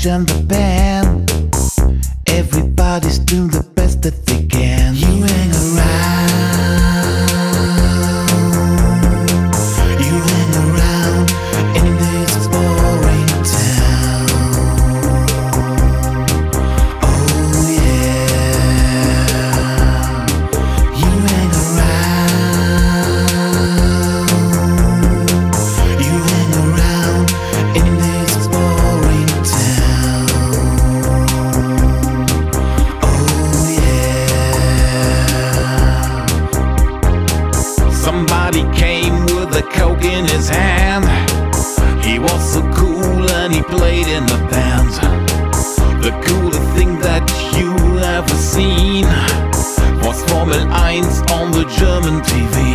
and the band, everybody's doing the best that they can. You hang around, you hang around in this boring town. Oh yeah, you hang around, you hang around in this boring town. Oh yeah. Somebody came with a Coke in his hand. He was so cool and he played in the band. The coolest thing that you ever seen was Formel 1 on the German TV.